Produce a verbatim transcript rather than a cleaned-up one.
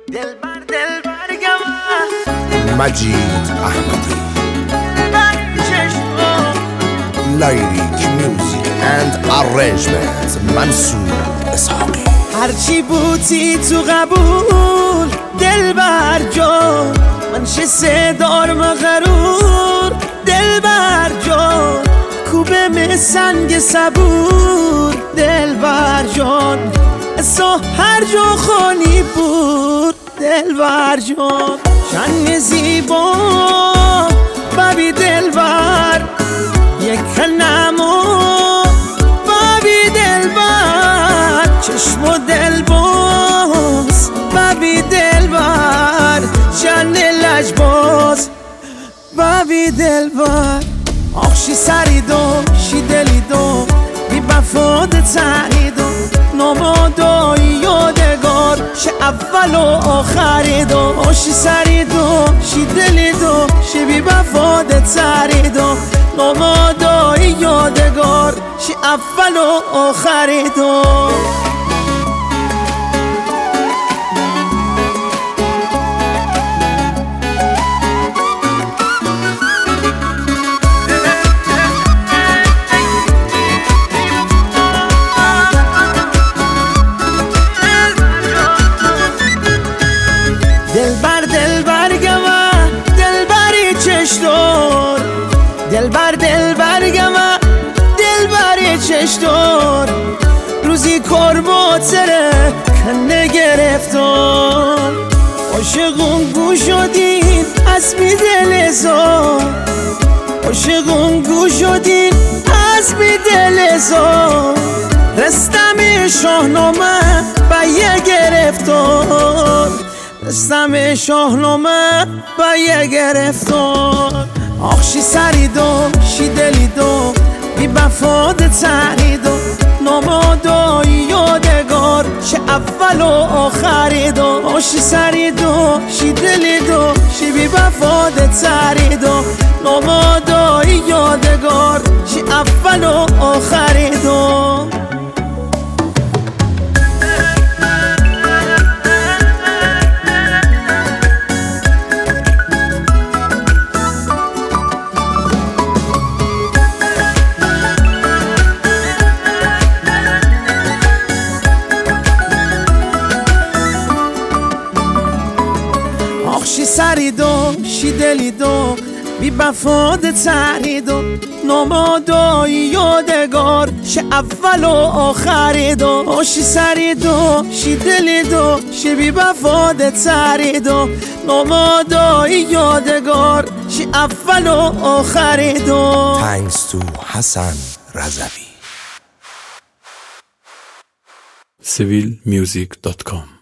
دلبر دلبر گم مجید احمدی لیریک میوزیک اند ارنجمنت منصور اسحاقی. هرچی بودی تو قبول دلبر جان، من شسه دار مغرور دلبر جان، کوبه می سنگ صبور دلبر جان، اسا هر جا خانی بود دلبر جان. شن زیبا ببی دلبر یک نمو ببی دلبر، چشم و دل باز ببی دلبر، شن لجباز ببی دلبر. آخشی سریدو شی دلیدو بی بفاد تریدو، نمادای یادگار شه اول و آخری دو. آخشی سریدو شی دلیدو شی بی بفاد تریدو، نمادای یادگار شه اول و آخری دو. دلبر دلبر گما دلبری چشتور، دلبر دلبر گما دلبری چشتور، روزی کربو تره کنه گرفتار. عاشقون گوش شدین اسبی دل زار، عاشقون گوش شدین اسبی دل زار، رستم شاهنامه با یه گرفتار، رستم شاهنامه با یه گرفتار. آخشی سریدو شی دلیدو بی بفاد تریدو، نمادای یادگار شه اول و آخری دو. آخشی سریدو شی دلیدو شی بی بفاد تریدو، نمادای یادگار شه اول و آخری دو. آخشی سریدو شی دلیدو بی بفاد تریدو، نمادای یادگار شه اول و آخری دو. آخشی سریدو شی دلیدو شی بی بفاد تریدو، نمادای یادگار شه اول و آخری دو. Thanks to حسن رضوی. سیویل میوزیک دات کام